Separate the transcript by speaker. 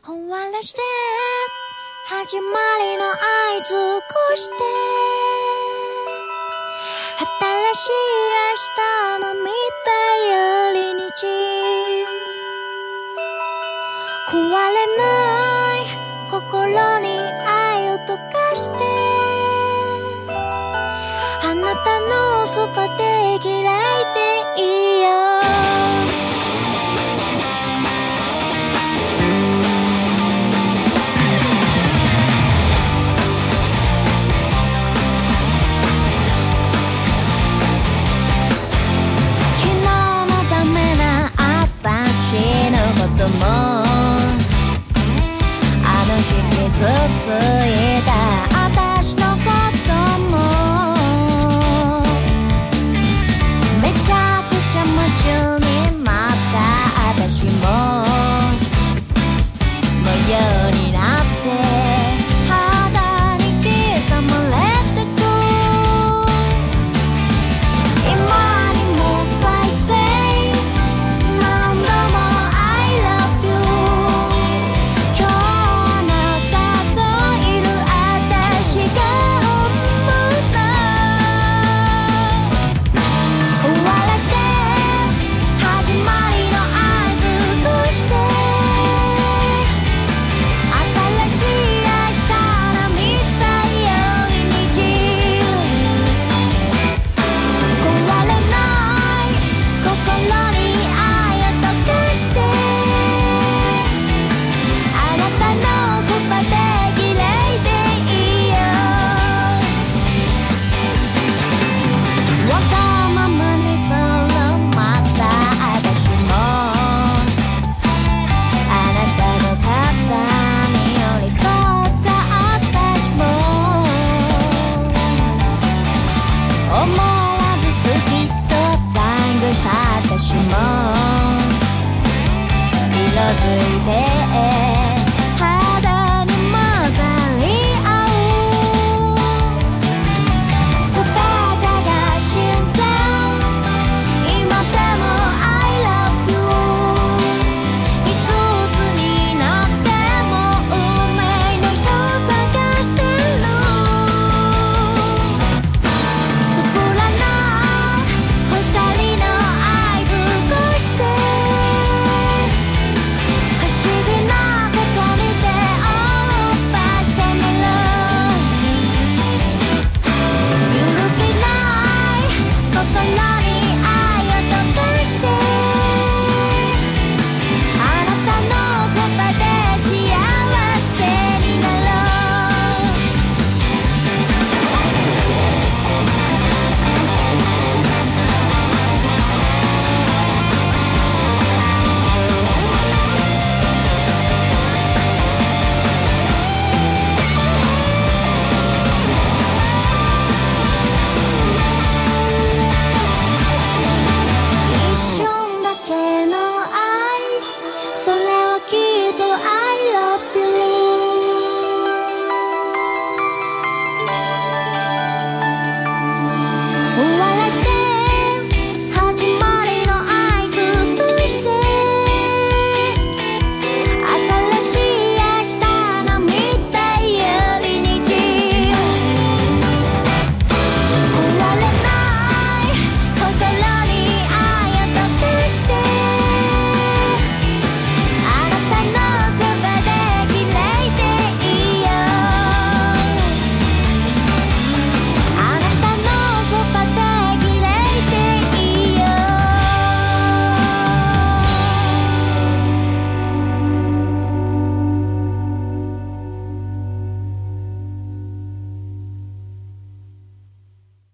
Speaker 1: 終わらして始まりの合図を越して新しい明日の見た寄り道壊れない心に愛を溶かしてあなたのそばで嫌いでいいよもあの日傷ついた私のこともめちゃくちゃ夢中になった私も模様になって肌に刻まれてく今にも再生私も色づいて